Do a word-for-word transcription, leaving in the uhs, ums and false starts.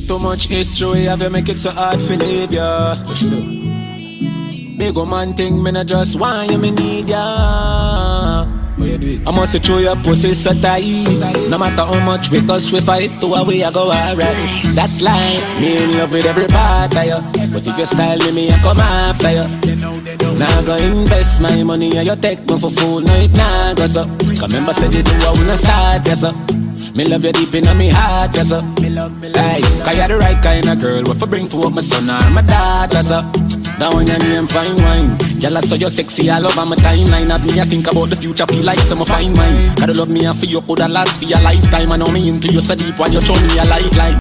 Too much history, have you make it so hard to leave ya? What you do? Big old man thing, me not just want you, me need ya. I must say through your pussy so tight. No matter how much we cause we fight, to a way I go alright. That's life. Me in love with every part of you, but if you style me, me I come after you. Now go invest my money and you take me for food. No it nah go so. Cause remember said you do I wanna start yes so. Me love you deep in my heart yes so. Hey, cause you're the right kind of girl. What for bring to up my son or my daughter so. Now when your name fine wine, girl I saw you sexy all over my timeline. Have me I think about the future, feel like some fine wine. Gotta love me and for you coulda last for your lifetime. I know me into you so deep while you show me a lifeline.